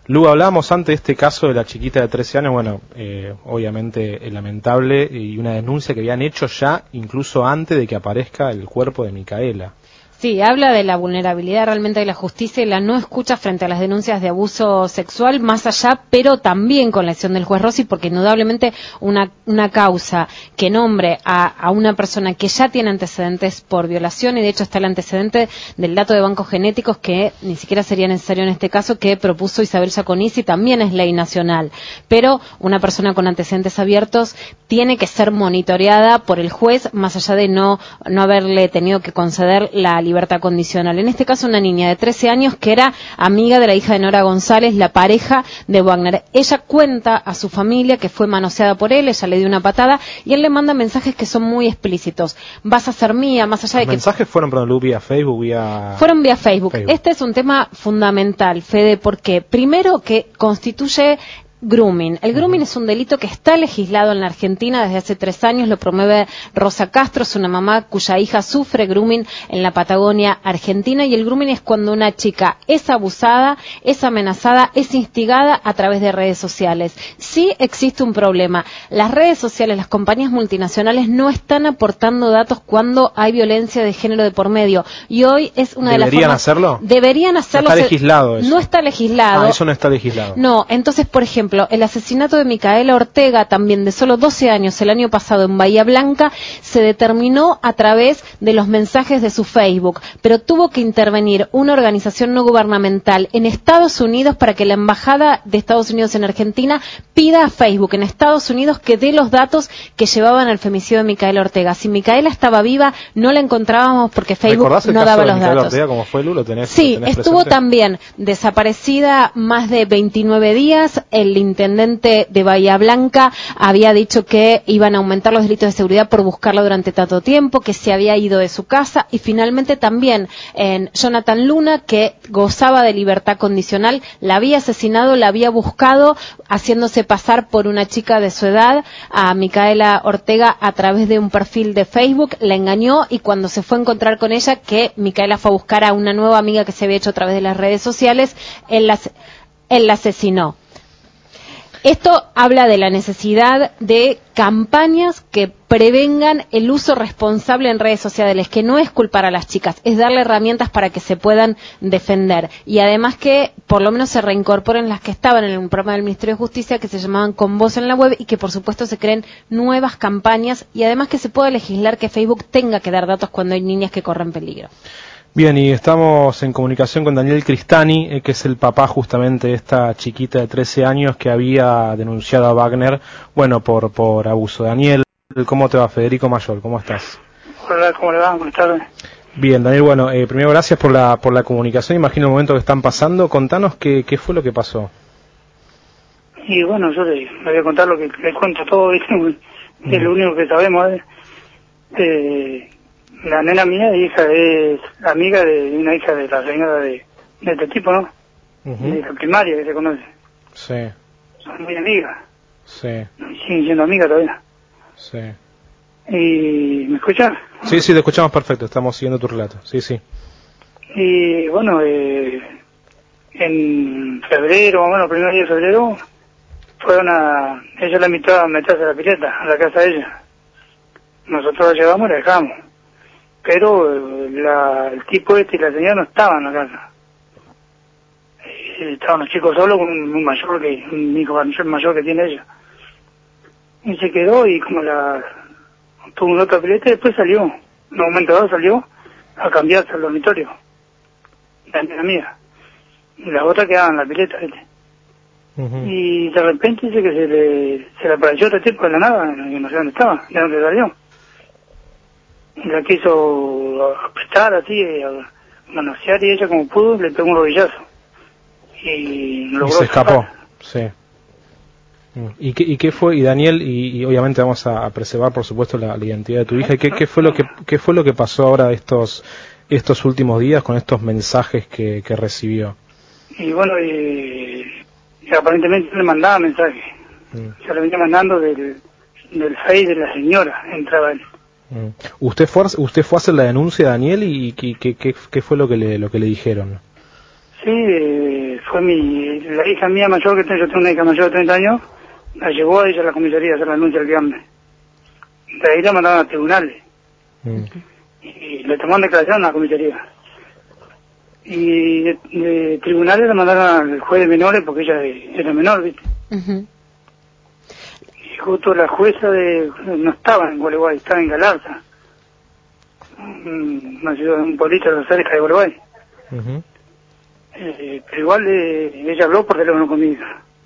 Lu, hablábamos antes de este caso de la chiquita de 13 años, bueno, obviamente lamentable, y una denuncia que habían hecho ya incluso antes de que aparezca el cuerpo de Micaela. Sí, habla de la vulnerabilidad realmente de la justicia y la no escucha frente a las denuncias de abuso sexual, más allá, pero también con la acción del juez Rossi, porque indudablemente una causa que nombre a una persona que ya tiene antecedentes por violación, y de hecho está el antecedente del dato de bancos genéticos, que ni siquiera sería necesario en este caso, que propuso Isabel Giaconici, también es ley nacional. Pero una persona con antecedentes abiertos tiene que ser monitoreada por el juez, más allá de no haberle tenido que conceder la libertad condicional. En este caso, una niña de 13 años que era amiga de la hija de Nora González, la pareja de Wagner. Ella cuenta a su familia que fue manoseada por él, ella le dio una patada y él le manda mensajes que son muy explícitos. Vas a ser mía, más allá de que... ¿Los mensajes fueron, perdón, vía Facebook, Fueron vía Facebook. Este es un tema fundamental, Fede, porque primero que constituye grooming. El grooming es un delito que está legislado en la Argentina desde hace 3 años, lo promueve Rosa Castro, es una mamá cuya hija sufre grooming en la Patagonia Argentina, y el grooming es cuando una chica es abusada, es amenazada, es instigada a través de redes sociales. Sí existe un problema. Las redes sociales, las compañías multinacionales no están aportando datos cuando hay violencia de género de por medio, y hoy es una de las formas... ¿Deberían hacerlo? Deberían hacerlo. No está legislado eso. No está legislado. Eso no está legislado. No, entonces, por ejemplo, el asesinato de Micaela Ortega, también de solo 12 años, el año pasado en Bahía Blanca, se determinó a través de los mensajes de su Facebook, pero tuvo que intervenir una organización no gubernamental en Estados Unidos para que la Embajada de Estados Unidos en Argentina pida a Facebook en Estados Unidos que dé los datos que llevaban al femicidio de Micaela Ortega. Si Micaela estaba viva, no la encontrábamos porque Facebook no daba los datos. Ortega, ¿cómo fue, Lu? ¿Lo tenés, sí, lo tenés estuvo presente? También desaparecida más de 29 días. El intendente de Bahía Blanca había dicho que iban a aumentar los delitos de seguridad por buscarla durante tanto tiempo, que se había ido de su casa, y finalmente también en Jonathan Luna, que gozaba de libertad condicional, la había asesinado, la había buscado haciéndose pasar por una chica de su edad, a Micaela Ortega a través de un perfil de Facebook, la engañó, y cuando se fue a encontrar con ella, que Micaela fue a buscar a una nueva amiga que se había hecho a través de las redes sociales, él la asesinó. Esto habla de la necesidad de campañas que prevengan el uso responsable en redes sociales, que no es culpar a las chicas, es darle herramientas para que se puedan defender. Y además que por lo menos se reincorporen las que estaban en el programa del Ministerio de Justicia, que se llamaban Con Voz en la Web, y que por supuesto se creen nuevas campañas, y además que se pueda legislar que Facebook tenga que dar datos cuando hay niñas que corren peligro. Bien, y estamos en comunicación con Daniel Cristani, que es el papá justamente de esta chiquita de 13 años que había denunciado a Wagner, bueno, por abuso. Daniel, ¿cómo te va? Federico Mayor, ¿cómo estás? Hola, ¿cómo le va? Buenas tardes. Bien, Daniel, bueno, primero gracias por la comunicación, imagino el momento que están pasando. Contanos qué fue lo que pasó. Y bueno, yo le voy a contar lo que le cuento todo, ¿viste? Es lo único que sabemos. La nena mía es amiga de una hija de la señora de este tipo, ¿no? De la primaria que se conoce. Sí. Son muy amigas. Sí. Y siguen siendo amigas todavía. Sí. ¿Y me escuchas? Sí, te escuchamos perfecto, estamos siguiendo tu relato. Sí. Y bueno, en febrero, bueno, el primer día de febrero, ella la invitó a meterse a la pileta, a la casa de ella. Nosotros la llevamos y la dejamos. Pero el tipo y la señora no estaban en la casa. Estaban los chicos solos con un hijo mayor que tiene ella. Y se quedó, y como tuvo una otra pileta, y después salió. En un momento dado salió a cambiarse al dormitorio. La amiga. Y las otras quedaban en la pileta, ¿viste? Y de repente dice que se le apareció otro tipo de la nada, que no sé dónde estaba, de dónde salió. Y la quiso apretar así, a manosear, y ella como pudo le pegó un rodillazo. Y se escapó, sí. ¿Y qué fue? Y Daniel, y obviamente vamos a preservar por supuesto la identidad de tu hija. ¿Qué fue lo que pasó ahora estos últimos días con estos mensajes que recibió? Y bueno, aparentemente le mandaba mensajes. Se lo venía mandando del Face de la señora, entraba él. ¿Usted fue a hacer la denuncia, Daniel, y qué fue lo que le dijeron? Sí, fue la hija mía mayor, yo tengo una hija mayor de 30 años, la llevó a ella a la comisaría a hacer la denuncia del Viamne. De ahí la mandaron a tribunales. Y le tomaron declaración a la comisaría. Y de tribunales la mandaron al juez de menores porque ella era menor, ¿viste? Y justo la jueza no estaba en Gualeguay, estaba en Galarza, una ciudad, un pueblito de cerca de Gualeguay. Pero igual ella habló por teléfono conmigo.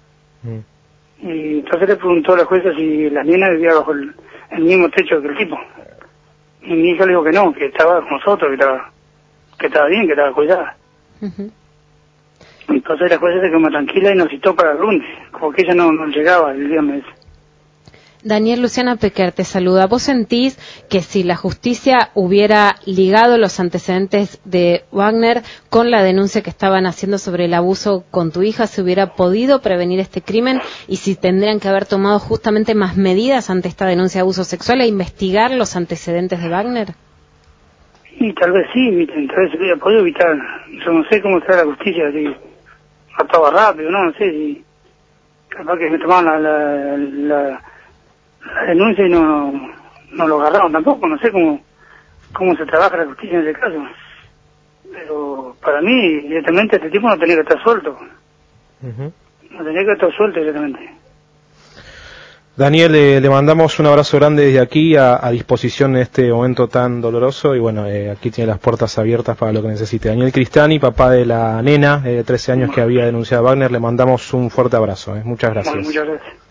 Y entonces le preguntó a la jueza si la nena vivía bajo el mismo techo que el tipo. Y mi hija le dijo que no, que estaba con nosotros, que estaba bien, que estaba cuidada. Entonces la jueza se quedó más tranquila y nos citó para el lunes, como que ella no llegaba el día mes. Daniel, Luciana Pequer te saluda. ¿Vos sentís que si la justicia hubiera ligado los antecedentes de Wagner con la denuncia que estaban haciendo sobre el abuso con tu hija, se hubiera podido prevenir este crimen y si tendrían que haber tomado justamente más medidas ante esta denuncia de abuso sexual e investigar los antecedentes de Wagner? Y tal vez sí, tal vez se hubiera podido evitar. Yo no sé cómo está la justicia, si actuaba rápido, no sé si capaz que me tomaban la denuncia y no lo agarraron tampoco, no sé cómo se trabaja la justicia en ese caso. Pero para mí, directamente, este tipo no tenía que estar suelto. No tenía que estar suelto directamente. Daniel, le mandamos un abrazo grande desde aquí, a disposición en este momento tan doloroso, y bueno, aquí tiene las puertas abiertas para lo que necesite. Daniel Cristiani, papá de la nena de 13 años que había denunciado a Wagner, le mandamos un fuerte abrazo. Muchas gracias. Bueno, muchas gracias.